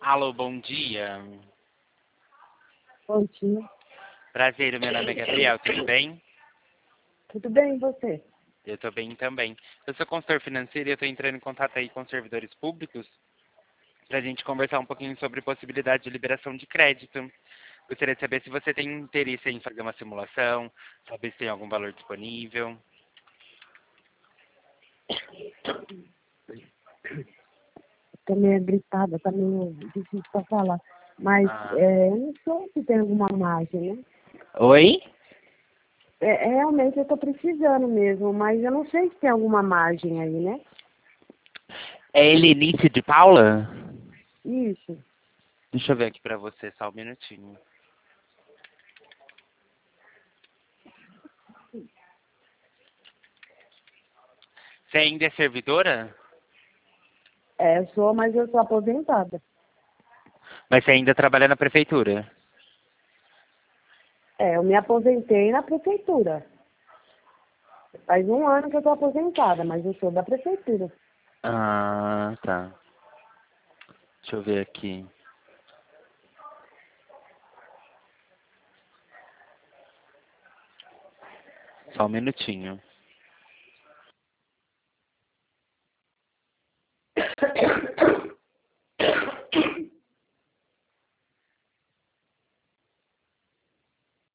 Alô, bom dia. Bom dia. Prazer, o meu nome é Gabriel, tudo bem? Tudo bem, e você? Eu tô bem também. Eu sou consultor financeiro e eu tô entrando em contato aí com servidores públicos pra gente conversar um pouquinho sobre possibilidade de liberação de crédito. Gostaria de saber se você tem interesse em fazer uma simulação, saber se tem algum valor disponível. Tô meio gripada, tá meio difícil para falar. Mas Ah. eu não sei se tem alguma margem, né? Oi? Realmente eu tô precisando mesmo, mas eu não sei se tem alguma margem aí, né? É Helenice de Paula? Isso. Deixa eu ver aqui pra você, só um minutinho. Você ainda é servidora? Eu sou, mas eu sou aposentada. Mas você ainda trabalha na prefeitura? Eu me aposentei na prefeitura. Faz um ano que eu tô aposentada, mas eu sou da prefeitura. Ah, tá. Deixa eu ver aqui. Só um minutinho.